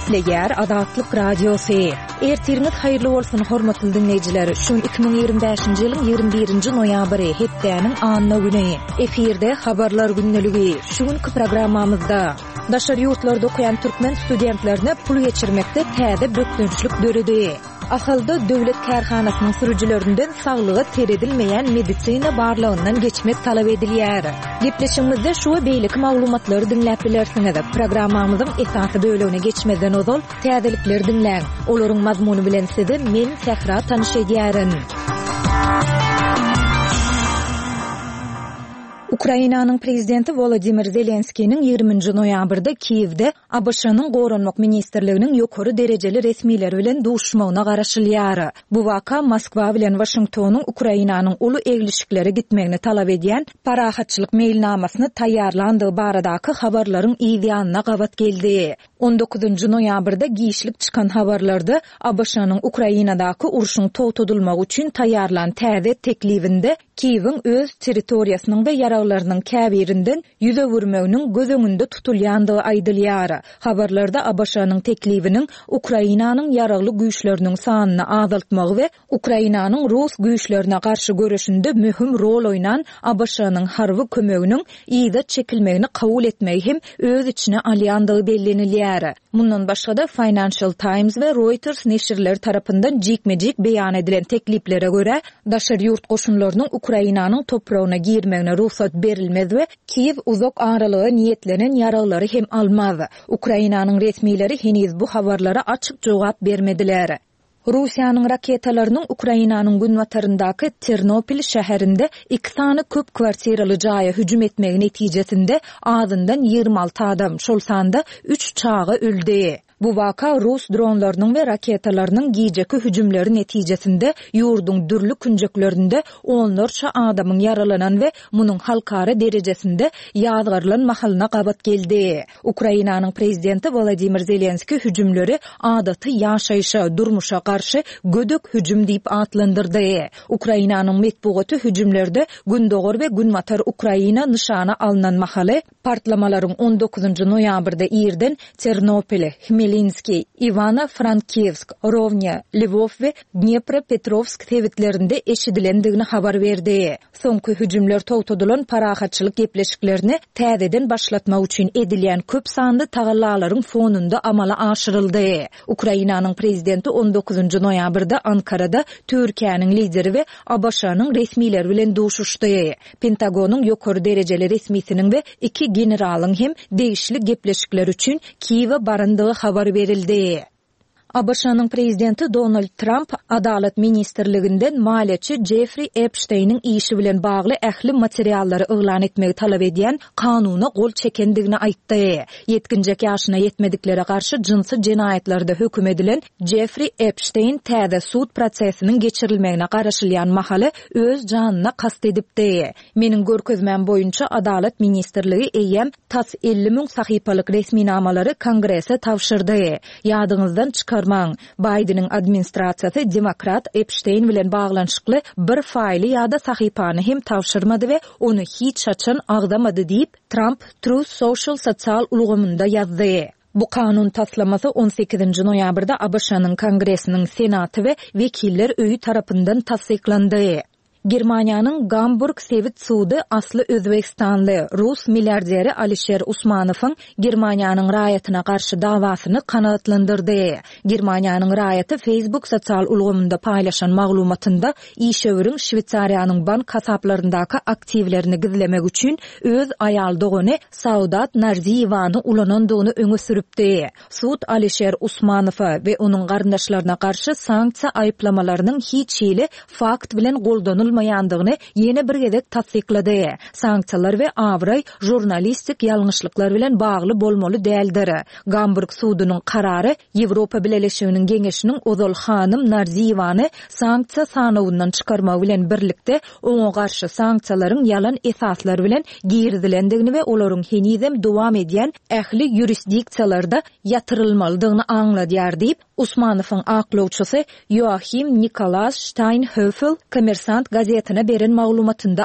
Esleger Azatlyk Radiosu. Ertiriniz hayırlı bolsun hormatly dinleyijiler. Şun 2025-nji ýylyň 21-nji noýabry hepdeniň anyna güni. Efirde habarlar günneligi. Şuňky programmamyzda daşary ýurtlarda okuyan türkmen studentlerine pul geçirmekde täze bökdünçlük döredi. Ahylda döwlet kärhanasynyň sürüjülerinden saglygy teredilmeýän medisina barlygyndan geçmek talap edilýär. Gepleşigimizde şu beýlik maglumatlary dinläp bilersiňiz. Programmamyzyň esasy bölügine geçmeden ozal täzelikler dinläň. Olaryň mazmuny bilen sizi men Sehra tanyş edýärin. Ukrainanyň prezidenti Volodymyr Zelenskiýiň 20-nji noýabrda Kiýewde ABŞ-nyň Goranmak ministrliginiň ýokary derejeli resmiýleri bilen duşmagyna garaşylýar. Bu waka Moskwa bilen Washingtonyň Ukrainanyň uly eglişikleri gitmegini talap edýän parahatçylyk mailnamasyny taýýarlandygy baradaky habarlaryň ýygyanyna gabat geldi. 19-njy noýabrda giýişlik çykan habarlarda ABŞ-nyň Ukrainadaky uruşyň togtadylmagy üçin taýýarlan täze teklifinde Kiýewiň öz territoriýasynyň we yaraglarynyň käbirinden ýüze wurmeginiň göz öňünde tutulýandygy aýdylýar. Habarlarda ABŞ-nyň teklifiniň Ukrainanyň yaragly güýçleriniň sanyny azaltmagy we Ukrainanyň Rus güýçlerine garşy görüşinde mühim rol oýnan ABŞ-nyň harby kömeginiň ýyda çekilmegini kabul etmegi hem öz içine alýandygy bellenilýär. Mundan başga da Financial Times we Reuters neşirleri tarapyndan jikmejik beýan edilen tekliflere göre daşary ýurt goşunlarynyň Ukrainanyň toprağına girmegine ruhsat berilmez we Kiýew uzak aralyga niýetlenen yaraglary hem almaz. Ukrainanyň resmiýleri heniz bu habarlara açyk jogap bermediler. Russiýanyň raketalarynyň Ukrainanyň günwataryndaky Ternopil şäherinde 2 sany köp kwartiraly jaýa hüjüm etmegi netijesinde azyndan 26 adam, şol sanda 3 çağı öldü. Bu waka Rus dronlarynyň we raketalarynyň giýjeki hüjümleri netijesinde ýurdun dürli künjeklerinde onlarça adamyň yaralanan we munyň halkara derejesinde ýazgarlan mahalyna gabat geldi. Ukrainanyň prezidenti Volodymyr Zelenski hüjümleri adaty ýaşaýşa, durmuşa garşy gödök hüjüm diýip atlandyrdy. Ukrainanyň medeniýeti hüjümlerde gündogor we günwatar Ukraina nyşana alynan mahaly partlamalaryň 19-njy noýabrda ýerden Ternopil, Хмельницкий, Ivano-Frankivsk, Rovnya, Lvov we Dnepropetrovsk tewitlerinde eşidilendigini habar berdi. Soňky hüjümler togtadylan parahatçylyk gepleşiklerini täzeden başlatmak üçin edilýän köp sanly tagallalaryň fonunda amala aşyryldy. Ukrainanyň prezidenti 19-njy noýabrda Ankarada Türkiýanyň lideri we ABŞ-nyň resmiýleri bilen duşuşdy. Pentagonyň ýokary derejeli resmiýetiniň we 2 generalyň hem degişli gepleşikler üçin Kiýewe barandygy habar verildi. ABŞ-nyň prezidenti Donald Trump Adalet ministrliginden maliýetçi Jeffrey Epstein'in işi bilen bagly ähli materiallary yglan etmegi talap edýän kanuny gol çekendigini aýtdy. 70 ýaşyna ýetmedikleri garşy jinsy jenaýetlarda höküm edilen Jeffrey Epstein täze sud prosesiniň geçirilmegine garaşylýan mahaly öz janyna kast edipdi. Meniň görkezmem boýunça Adalet ministrligi eýem tas 50.000 sahypalyk resmiýnamalary kongrese tawşyrdy. Ýadyňyzdan çykar Biden'in administrasiýasy demokrat Epstein bilen baglanşykly bir faýly ýa-da sahypany hem tawşyrmady we onu hiç açan agdamady diýip Trump Truth Social sosial ulgamynda ýazdy. Bu kanun taslamasy 18-nji noýabrda ABŞ-nyň Kongresiniň Senaty we Wekiller öýü tarapyndan tasdiklandy. Germaniýanyň Gamburg Sewit sudy asly Özbekistanly Rus milliarderi Alisher Usmanowyň Germaniýanyň raýatyna garşy dawasyny kanagatlandyrdy. Germaniýanyň raýaty Facebook sosial ulgamynda paýlaşan maglumatynda işöwürüň Şwitsariýanyň bank hasaplaryndaky aktivlerini gizlemek üçin öz aýal dogany Saudat Narziýewany ulanandygyny öňe sürüpdi. Sud Alisher Usmanowa we onuň garyndaşlaryna garşy sanksiýa aýplamalarynyň hiç ýyly fakt bilen goldanylmaýandygyny ýene bir gezek tasdiklady. Sanksiýalar we awray jurnalistik ýalňyşlyklar bilen bagly bolmaly däldir. Gamburg sudynyň karary Ýewropa Birleşiginiň geňeşiniň Ozal hanym Narziýewany sanksiýa sanawyndan çykarmak bilen birlikde oňa garşy sanksiýalaryň ýalan esaslar bilen girdilendigini we olaryň henizem dowam edýän ähli ýurisdiksiýalarda ýatyrylmalydygyny aňladýar diýip Usmanowyň aklawçysy Joachim Nikolas Steinhöfel Kommersant gazetine beren maglumatynda